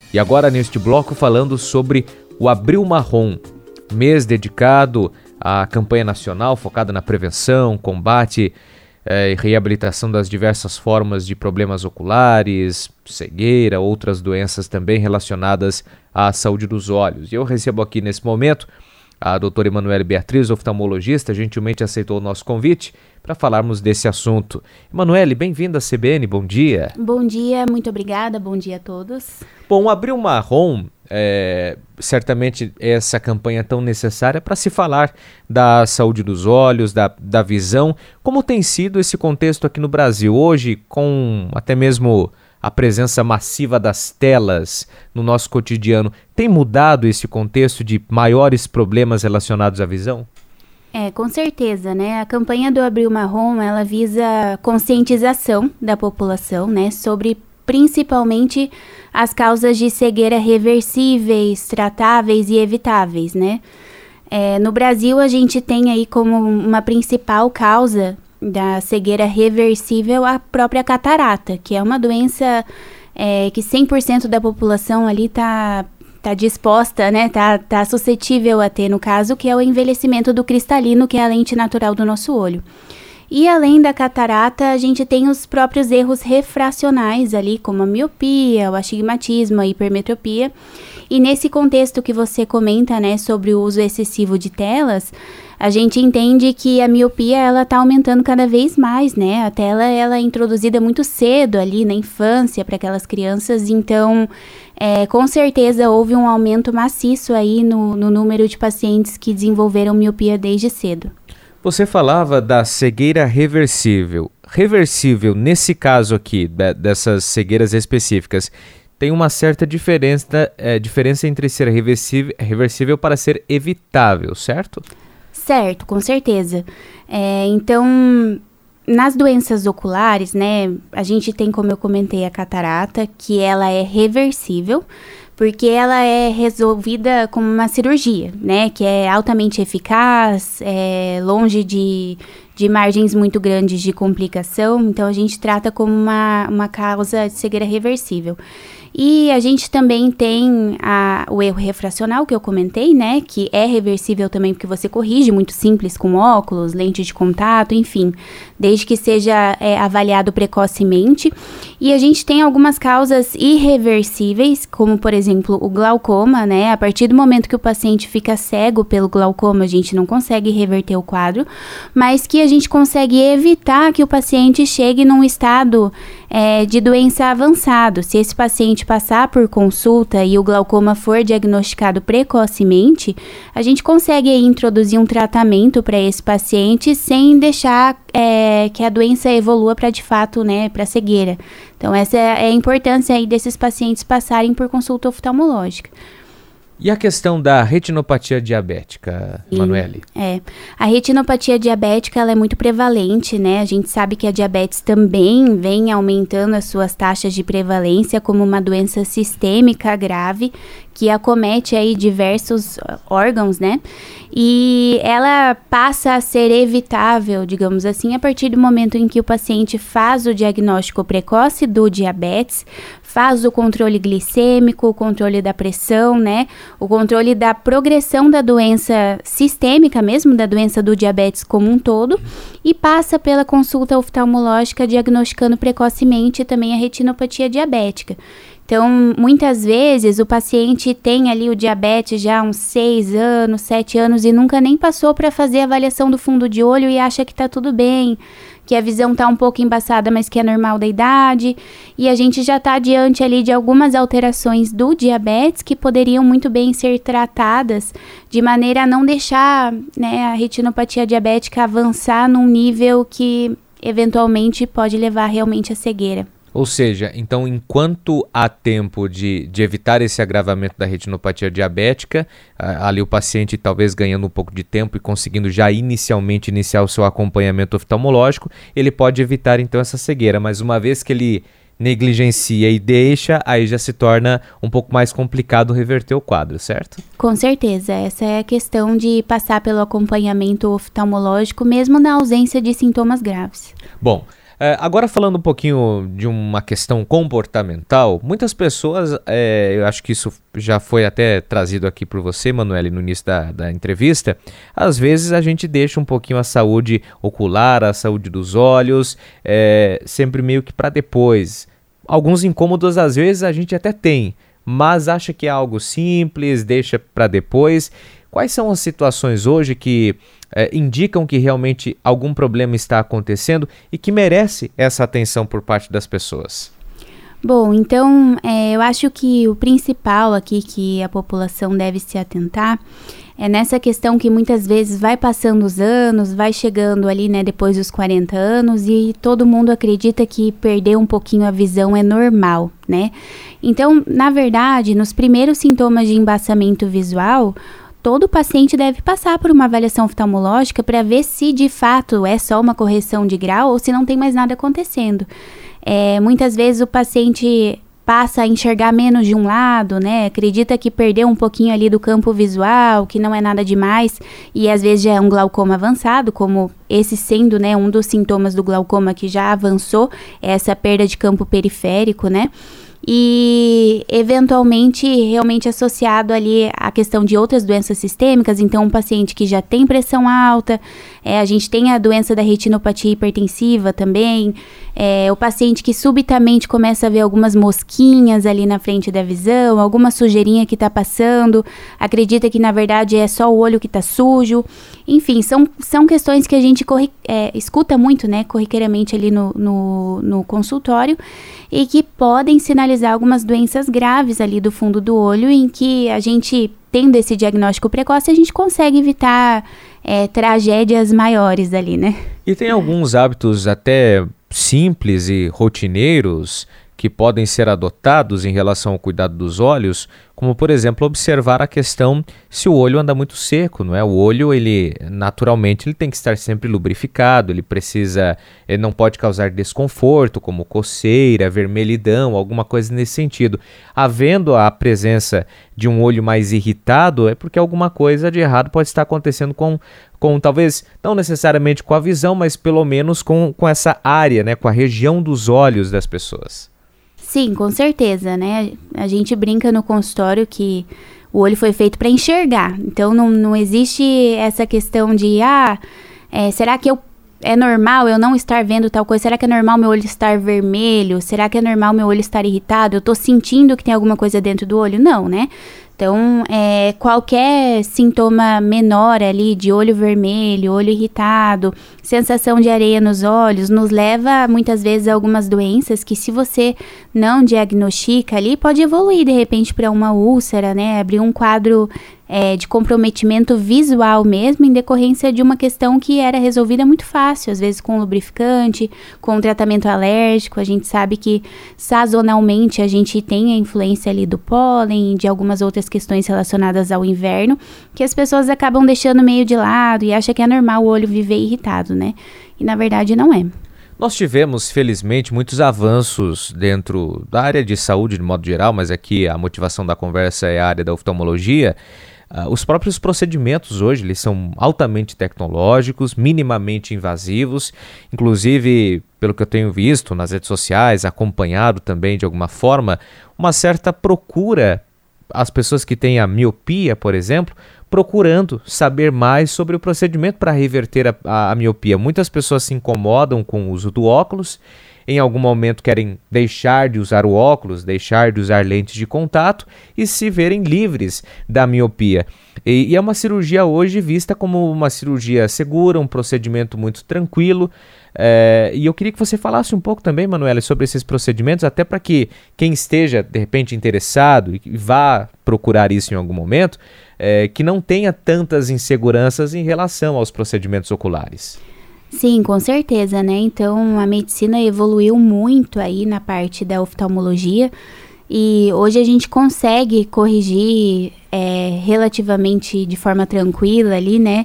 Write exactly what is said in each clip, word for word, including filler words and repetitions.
E agora neste bloco falando sobre o Abril Marrom, mês dedicado à campanha nacional focada na prevenção, combate eh, e reabilitação das diversas formas de problemas oculares, cegueira, outras doenças também relacionadas à saúde dos olhos. E eu recebo aqui nesse momento a doutora Emanuele Beatriz, oftalmologista, gentilmente aceitou o nosso convite para falarmos desse assunto. Emanuele, bem-vinda à C B N, bom dia. Bom dia, muito obrigada, bom dia a todos. Bom, o Abril Marrom, é, certamente essa campanha tão necessária para se falar da saúde dos olhos, da, da visão. Como tem sido esse contexto aqui no Brasil hoje, com até mesmo a presença massiva das telas no nosso cotidiano? Tem mudado esse contexto de maiores problemas relacionados à visão? É, com certeza, né? A campanha do Abril Marrom, ela visa conscientização da população, né? Sobre principalmente as causas de cegueira reversíveis, tratáveis e evitáveis, né? É, no Brasil, a gente tem aí como uma principal causa da cegueira reversível a própria catarata, que é uma doença é, que cem por cento da população ali está tá disposta, né, tá, tá suscetível a ter, no caso, que é o envelhecimento do cristalino, que é a lente natural do nosso olho. E além da catarata, a gente tem os próprios erros refracionais ali, como a miopia, o astigmatismo, a hipermetropia. E nesse contexto que você comenta, né, sobre o uso excessivo de telas, a gente entende que a miopia, ela tá aumentando cada vez mais, né? A tela, ela é introduzida muito cedo ali na infância para aquelas crianças, então, é, com certeza houve um aumento maciço aí no, no número de pacientes que desenvolveram miopia desde cedo. Você falava da cegueira reversível. Reversível, nesse caso aqui, da, dessas cegueiras específicas, tem uma certa diferença, é, diferença entre ser reversível, reversível para ser evitável, certo? Certo, com certeza. É, então, nas doenças oculares, né, a gente tem, como eu comentei, a catarata, que ela é reversível, porque ela é resolvida como uma cirurgia, né, que é altamente eficaz, é longe de, de margens muito grandes de complicação, então a gente trata como uma, uma causa de cegueira reversível. E a gente também tem a, o erro refracional, que eu comentei, né, que é reversível também, porque você corrige, muito simples, com óculos, lente de contato, enfim, desde que seja é, avaliado precocemente. E a gente tem algumas causas irreversíveis, como, por exemplo, o glaucoma, né, a partir do momento que o paciente fica cego pelo glaucoma, a gente não consegue reverter o quadro, mas que a gente consegue evitar que o paciente chegue num estado é, de doença avançado. Se esse paciente passar por consulta e o glaucoma for diagnosticado precocemente, a gente consegue aí introduzir um tratamento para esse paciente sem deixar é, que a doença evolua para de fato, né, para cegueira. Então essa é a importância aí desses pacientes passarem por consulta oftalmológica. E a questão da retinopatia diabética, Emanuele? É, a retinopatia diabética, ela é muito prevalente, né? A gente sabe que a diabetes também vem aumentando as suas taxas de prevalência como uma doença sistêmica grave que acomete aí diversos órgãos, né? E ela passa a ser evitável, digamos assim, a partir do momento em que o paciente faz o diagnóstico precoce do diabetes, faz o controle glicêmico, o controle da pressão, né? O controle da progressão da doença sistêmica mesmo, da doença do diabetes como um todo, e passa pela consulta oftalmológica diagnosticando precocemente também a retinopatia diabética. Então, muitas vezes o paciente tem ali o diabetes já há uns seis anos, sete anos e nunca nem passou para fazer a avaliação do fundo de olho e acha que está tudo bem, que a visão está um pouco embaçada, mas que é normal da idade. E a gente já está diante ali de algumas alterações do diabetes que poderiam muito bem ser tratadas de maneira a não deixar, né, a retinopatia diabética avançar num nível que eventualmente pode levar realmente à cegueira. Ou seja, então enquanto há tempo de, de evitar esse agravamento da retinopatia diabética, ali o paciente talvez ganhando um pouco de tempo e conseguindo já inicialmente iniciar o seu acompanhamento oftalmológico, ele pode evitar então essa cegueira, mas uma vez que ele negligencia e deixa, aí já se torna um pouco mais complicado reverter o quadro, certo? Com certeza, essa é a questão de passar pelo acompanhamento oftalmológico mesmo na ausência de sintomas graves. Bom, É, agora falando um pouquinho de uma questão comportamental, muitas pessoas, é, eu acho que isso já foi até trazido aqui por você, Manoeli, no início da, da entrevista, às vezes a gente deixa um pouquinho a saúde ocular, a saúde dos olhos, é, sempre meio que para depois. Alguns incômodos às vezes a gente até tem, mas acha que é algo simples, deixa para depois. Quais são as situações hoje que é, indicam que realmente algum problema está acontecendo e que merece essa atenção por parte das pessoas? Bom, então é, eu acho que o principal aqui que a população deve se atentar é nessa questão que muitas vezes vai passando os anos, vai chegando ali, né, depois dos quarenta anos e todo mundo acredita que perder um pouquinho a visão é normal, né? Então, na verdade, nos primeiros sintomas de embaçamento visual, todo paciente deve passar por uma avaliação oftalmológica para ver se de fato é só uma correção de grau ou se não tem mais nada acontecendo. É, muitas vezes o paciente passa a enxergar menos de um lado, né? Acredita que perdeu um pouquinho ali do campo visual, que não é nada demais, e às vezes já é um glaucoma avançado, como esse sendo, né, um dos sintomas do glaucoma que já avançou, é essa perda de campo periférico, né? E eventualmente realmente associado ali à questão de outras doenças sistêmicas, então um paciente que já tem pressão alta, é, a gente tem a doença da retinopatia hipertensiva também, é, o paciente que subitamente começa a ver algumas mosquinhas ali na frente da visão, alguma sujeirinha que está passando, acredita que na verdade é só o olho que está sujo, enfim, são, são questões que a gente corri, é, escuta muito, né, corriqueiramente ali no, no, no consultório, e que podem sinalizar algumas doenças graves ali do fundo do olho, em que a gente, tendo esse diagnóstico precoce, a gente consegue evitar é, tragédias maiores ali, né? E tem alguns hábitos até simples e rotineiros que podem ser adotados em relação ao cuidado dos olhos, como por exemplo observar a questão se o olho anda muito seco, não é? O olho, ele naturalmente ele tem que estar sempre lubrificado, ele precisa, ele não pode causar desconforto, como coceira, vermelhidão, alguma coisa nesse sentido. Havendo a presença de um olho mais irritado, é porque alguma coisa de errado pode estar acontecendo com, com talvez, não necessariamente com a visão, mas pelo menos com, com essa área, né? Com a região dos olhos das pessoas. Sim, com certeza, né? A gente brinca no consultório que o olho foi feito para enxergar. Então, não, não existe essa questão de, ah, é, será que eu, é normal eu não estar vendo tal coisa? Será que é normal meu olho estar vermelho? Será que é normal meu olho estar irritado? Eu tô sentindo que tem alguma coisa dentro do olho? Não, né? Então, é, qualquer sintoma menor ali de olho vermelho, olho irritado, sensação de areia nos olhos, nos leva muitas vezes a algumas doenças que, se você não diagnostica ali, pode evoluir de repente para uma úlcera, né? Abrir um quadro é, de comprometimento visual mesmo, em decorrência de uma questão que era resolvida muito fácil, às vezes com lubrificante, com tratamento alérgico. A gente sabe que sazonalmente a gente tem a influência ali do pólen, de algumas outras questões relacionadas ao inverno, que as pessoas acabam deixando meio de lado e acham que é normal o olho viver irritado, né? E na verdade não é. Nós tivemos, felizmente, muitos avanços dentro da área de saúde de modo geral, mas aqui a motivação da conversa é a área da oftalmologia. Uh, os próprios procedimentos hoje, eles são altamente tecnológicos, minimamente invasivos, inclusive, pelo que eu tenho visto nas redes sociais, acompanhado também de alguma forma, uma certa procura, as pessoas que têm a miopia, por exemplo, procurando saber mais sobre o procedimento para reverter a, a, a miopia. Muitas pessoas se incomodam com o uso do óculos, em algum momento querem deixar de usar o óculos, deixar de usar lentes de contato e se verem livres da miopia. E, e é uma cirurgia hoje vista como uma cirurgia segura, um procedimento muito tranquilo. É, e eu queria que você falasse um pouco também, Manoeli, sobre esses procedimentos, até para que quem esteja, de repente, interessado e vá procurar isso em algum momento, é, que não tenha tantas inseguranças em relação aos procedimentos oculares. Sim, com certeza, né? Então, a medicina evoluiu muito aí na parte da oftalmologia e hoje a gente consegue corrigir é, relativamente de forma tranquila ali, né?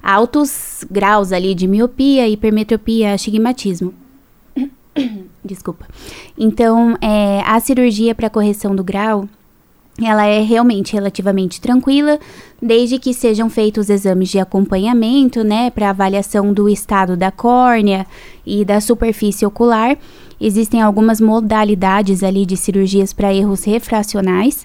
Altos graus ali de miopia, hipermetropia, astigmatismo. Desculpa. Então, é, a cirurgia para correção do grau, ela é realmente relativamente tranquila, desde que sejam feitos exames de acompanhamento, né, para avaliação do estado da córnea e da superfície ocular. Existem algumas modalidades ali de cirurgias para erros refracionais,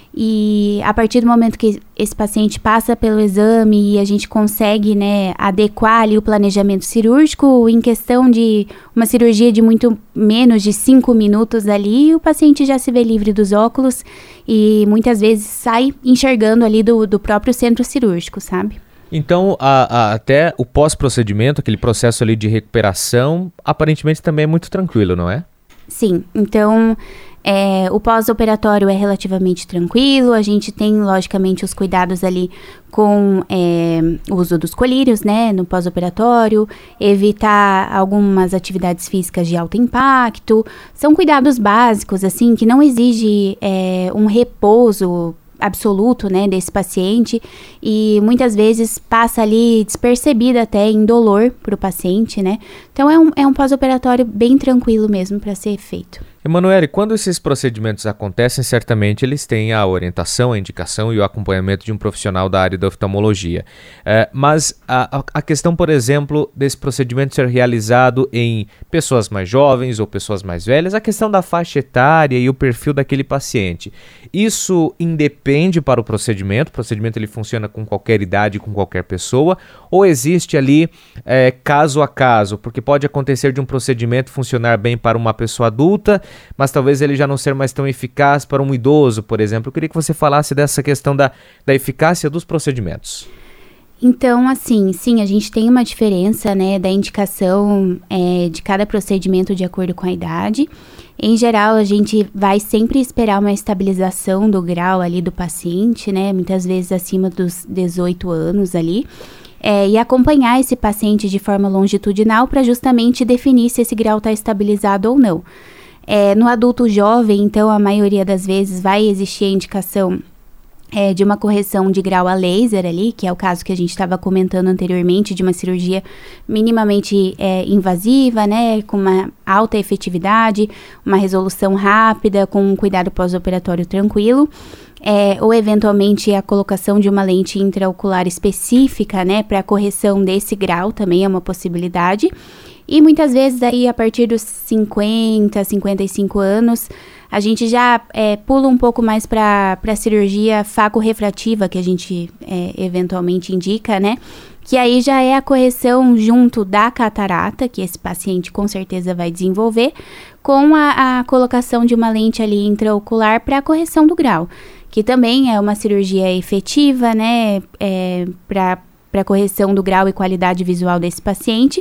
e a partir do momento que esse paciente passa pelo exame e a gente consegue, né, adequar ali o planejamento cirúrgico, em questão de uma cirurgia de muito menos de cinco minutos ali, o paciente já se vê livre dos óculos e muitas vezes sai enxergando ali do, do próprio centro cirúrgico, sabe? Então, a, a, até o pós-procedimento, aquele processo ali de recuperação, aparentemente também é muito tranquilo, não é? Sim, então... É, o pós-operatório é relativamente tranquilo, a gente tem, logicamente, os cuidados ali com é, o uso dos colírios, né, no pós-operatório, evitar algumas atividades físicas de alto impacto, são cuidados básicos, assim, que não exige é, um repouso absoluto, né, desse paciente, e muitas vezes passa ali despercebido até indolor para o paciente, né, então é um, é um pós-operatório bem tranquilo mesmo para ser feito. Emanuele, quando esses procedimentos acontecem, certamente eles têm a orientação, a indicação e o acompanhamento de um profissional da área da oftalmologia. É, mas a, a questão, por exemplo, desse procedimento ser realizado em pessoas mais jovens ou pessoas mais velhas, a questão da faixa etária e o perfil daquele paciente, isso independe para o procedimento? O procedimento ele funciona com qualquer idade, com qualquer pessoa, ou existe ali é, caso a caso? Porque pode acontecer de um procedimento funcionar bem para uma pessoa adulta, mas talvez ele já não ser mais tão eficaz para um idoso, por exemplo. Eu queria que você falasse dessa questão da, da eficácia dos procedimentos. Então, assim, sim, a gente tem uma diferença, né, da indicação é, de cada procedimento de acordo com a idade. Em geral, a gente vai sempre esperar uma estabilização do grau ali do paciente, né, muitas vezes acima dos dezoito anos ali. É, e acompanhar esse paciente de forma longitudinal para justamente definir se esse grau está estabilizado ou não. É, no adulto jovem, então, a maioria das vezes vai existir a indicação é, de uma correção de grau a laser ali, que é o caso que a gente estava comentando anteriormente, de uma cirurgia minimamente é, invasiva, né, com uma alta efetividade, uma resolução rápida, com um cuidado pós-operatório tranquilo. É, ou eventualmente a colocação de uma lente intraocular específica, né, para correção desse grau também é uma possibilidade. E muitas vezes aí a partir dos cinquenta, cinquenta e cinco anos, a gente já é, pula um pouco mais para a cirurgia faco-refrativa, que a gente é, eventualmente indica, né? Que aí já é a correção junto da catarata, que esse paciente com certeza vai desenvolver, com a, a colocação de uma lente ali intraocular para a correção do grau, que também é uma cirurgia efetiva, né? É, para para correção do grau e qualidade visual desse paciente.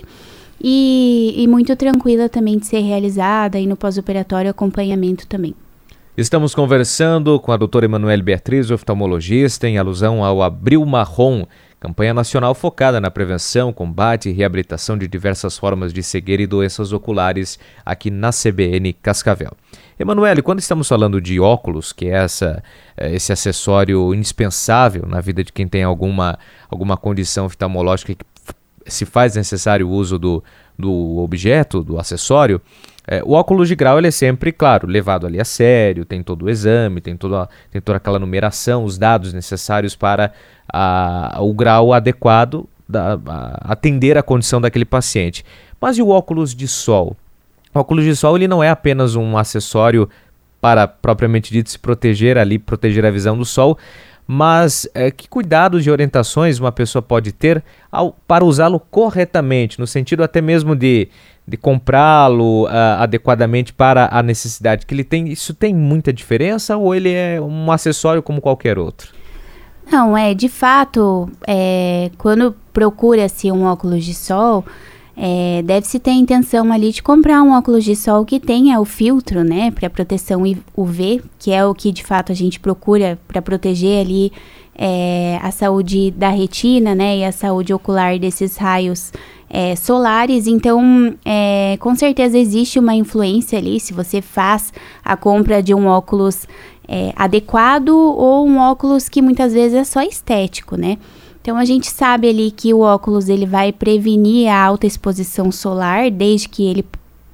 E, e muito tranquila também de ser realizada, e no pós-operatório acompanhamento também. Estamos conversando com a doutora Emanuele Beatriz, oftalmologista, em alusão ao Abril Marrom, campanha nacional focada na prevenção, combate e reabilitação de diversas formas de cegueira e doenças oculares aqui na C B N Cascavel. Emanuele, quando estamos falando de óculos, que é essa, esse acessório indispensável na vida de quem tem alguma, alguma condição oftalmológica que se faz necessário o uso do, do objeto, do acessório, é, o óculos de grau ele é sempre, claro, levado ali a sério, tem todo o exame, tem toda, tem toda aquela numeração, os dados necessários para a, o grau adequado, da, a, atender a condição daquele paciente. Mas e o óculos de sol? O óculos de sol ele não é apenas um acessório para, propriamente dito, se proteger ali, proteger a visão do sol, mas é, que cuidados e orientações uma pessoa pode ter ao, para usá-lo corretamente, no sentido até mesmo de, de comprá-lo uh, adequadamente para a necessidade que ele tem? Isso tem muita diferença ou ele é um acessório como qualquer outro? Não, é, de fato, é, quando procura-se um óculos de sol, É, deve-se ter a intenção ali de comprar um óculos de sol que tenha o filtro, né, para proteção U V, que é o que de fato a gente procura para proteger ali é, a saúde da retina, né, e a saúde ocular desses raios é, solares. Então, é, com certeza existe uma influência ali se você faz a compra de um óculos é, adequado ou um óculos que muitas vezes é só estético, né. Então, a gente sabe ali que o óculos ele vai prevenir a alta exposição solar, desde que ele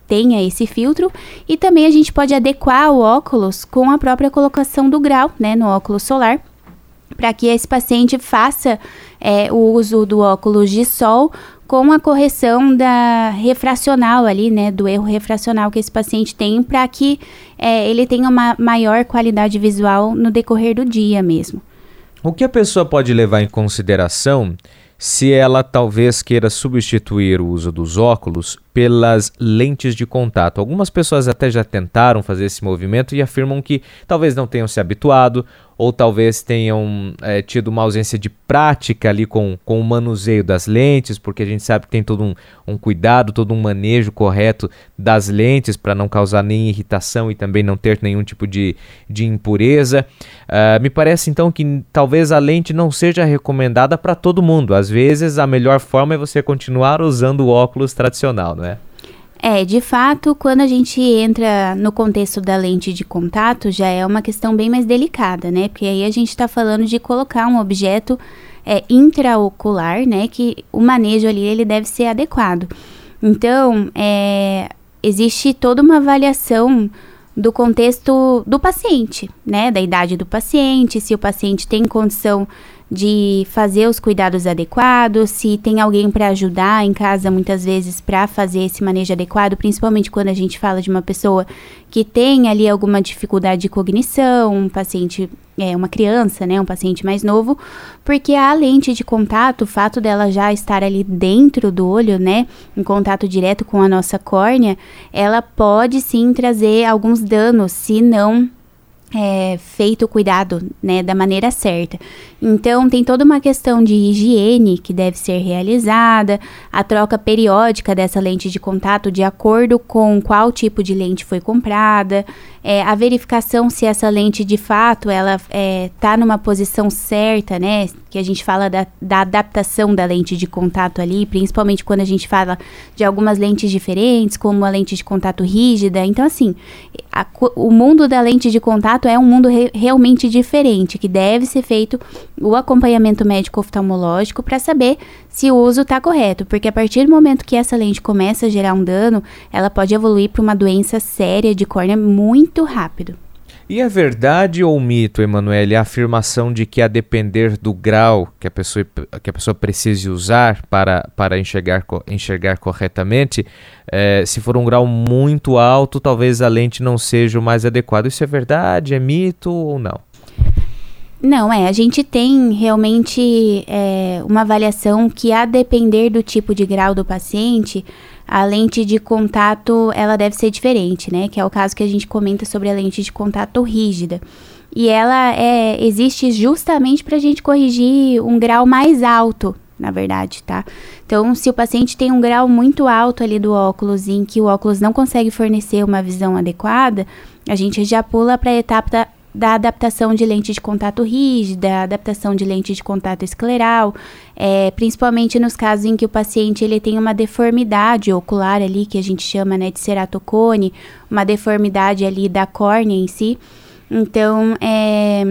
tenha esse filtro, e também a gente pode adequar o óculos com a própria colocação do grau, né, no óculos solar, para que esse paciente faça é, o uso do óculos de sol com a correção da refracional ali, né, do erro refracional que esse paciente tem, para que é, ele tenha uma maior qualidade visual no decorrer do dia mesmo. O que a pessoa pode levar em consideração se ela talvez queira substituir o uso dos óculos pelas lentes de contato? Algumas pessoas até já tentaram fazer esse movimento e afirmam que talvez não tenham se habituado ou talvez tenham é, tido uma ausência de prática ali com, com o manuseio das lentes, porque a gente sabe que tem todo um, um cuidado, todo um manejo correto das lentes para não causar nem irritação e também não ter nenhum tipo de, de impureza. Uh, me parece então que talvez a lente não seja recomendada para todo mundo. Às vezes a melhor forma é você continuar usando o óculos tradicional, não é? É, de fato, quando a gente entra no contexto da lente de contato, já é uma questão bem mais delicada, né? Porque aí a gente está falando de colocar um objeto é, intraocular, né? Que o manejo ali, ele deve ser adequado. Então, é, existe toda uma avaliação do contexto do paciente, né? Da idade do paciente, se o paciente tem condição de fazer os cuidados adequados, se tem alguém para ajudar em casa, muitas vezes, para fazer esse manejo adequado, principalmente quando a gente fala de uma pessoa que tem ali alguma dificuldade de cognição, um paciente, é, uma criança, né, um paciente mais novo, porque a lente de contato, o fato dela já estar ali dentro do olho, né, em contato direto com a nossa córnea, ela pode sim trazer alguns danos, se não É, feito o cuidado, né, da maneira certa. Então, tem toda uma questão de higiene que deve ser realizada, a troca periódica dessa lente de contato de acordo com qual tipo de lente foi comprada, é, a verificação se essa lente de fato ela está é, numa posição certa, né, que a gente fala da, da adaptação da lente de contato ali, principalmente quando a gente fala de algumas lentes diferentes, como a lente de contato rígida. Então, assim, a, o mundo da lente de contato é um mundo re, realmente diferente, que deve ser feito o acompanhamento médico oftalmológico para saber se o uso está correto, porque a partir do momento que essa lente começa a gerar um dano, ela pode evoluir para uma doença séria de córnea muito rápido. E é verdade ou mito, Emanuele, a afirmação de que a depender do grau que a pessoa, que a pessoa precise usar para, para enxergar, enxergar corretamente, é, se for um grau muito alto, talvez a lente não seja o mais adequado. Isso é verdade? É mito ou não? Não, é, a gente tem realmente é, uma avaliação que, a depender do tipo de grau do paciente, a lente de contato, ela deve ser diferente, né? Que é o caso que a gente comenta sobre a lente de contato rígida. E ela é, existe justamente para a gente corrigir um grau mais alto, na verdade, tá? Então, se o paciente tem um grau muito alto ali do óculos, em que o óculos não consegue fornecer uma visão adequada, a gente já pula para a etapa da da adaptação de lente de contato rígida, adaptação de lente de contato escleral, é, principalmente nos casos em que o paciente ele tem uma deformidade ocular ali, que a gente chama, né, de ceratocone, uma deformidade ali da córnea em si. Então, é,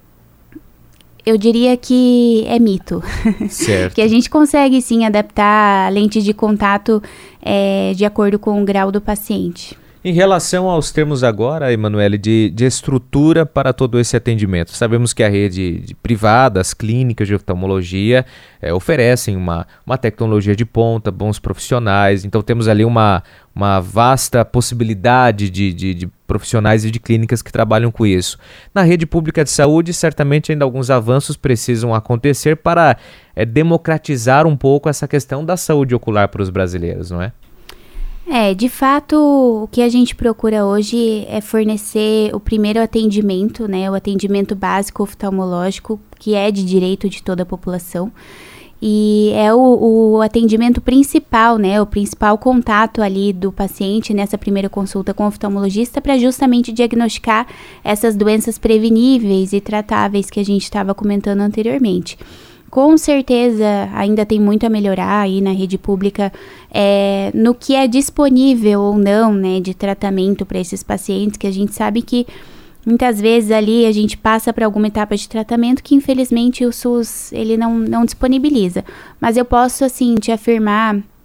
eu diria que é mito. Certo. Que a gente consegue sim adaptar a lente de contato é, de acordo com o grau do paciente. Em relação aos termos agora, Emanuele, de, de estrutura para todo esse atendimento, sabemos que a rede de privada, as clínicas de oftalmologia é, oferecem uma, uma tecnologia de ponta, bons profissionais, então temos ali uma, uma vasta possibilidade de, de, de profissionais e de clínicas que trabalham com isso. Na rede pública de saúde, certamente ainda alguns avanços precisam acontecer para é, democratizar um pouco essa questão da saúde ocular para os brasileiros, não é? É, de fato, o que a gente procura hoje é fornecer o primeiro atendimento, né, o atendimento básico oftalmológico, que é de direito de toda a população, e é o, o atendimento principal, né, o principal contato ali do paciente nessa primeira consulta com o oftalmologista para justamente diagnosticar essas doenças preveníveis e tratáveis que a gente estava comentando anteriormente. Com certeza ainda tem muito a melhorar aí na rede pública é, no que é disponível ou não, né, de tratamento para esses pacientes, que a gente sabe que muitas vezes ali a gente passa por alguma etapa de tratamento que infelizmente o SUS ele não, não disponibiliza. Mas eu posso assim te afirmar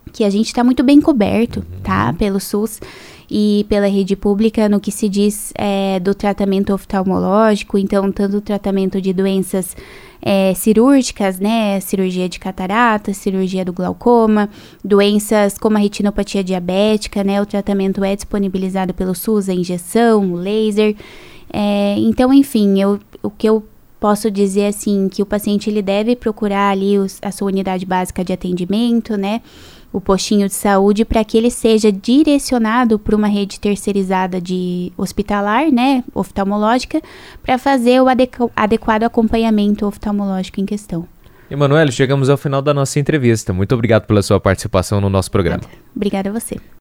que a gente está muito bem coberto, tá? Pelo SUS e pela rede pública no que se diz é, do tratamento oftalmológico, então tanto o tratamento de doenças é, cirúrgicas, né, cirurgia de catarata, cirurgia do glaucoma, doenças como a retinopatia diabética, né, o tratamento é disponibilizado pelo SUS, a injeção, o laser, é, então enfim, eu, o que eu posso dizer assim, que o paciente ele deve procurar ali os, a sua unidade básica de atendimento, né, o postinho de saúde, para que ele seja direcionado para uma rede terceirizada de hospitalar, né, oftalmológica, para fazer o adequ- adequado acompanhamento oftalmológico em questão. Emanuele, chegamos ao final da nossa entrevista. Muito obrigado pela sua participação no nosso programa. Obrigada a você.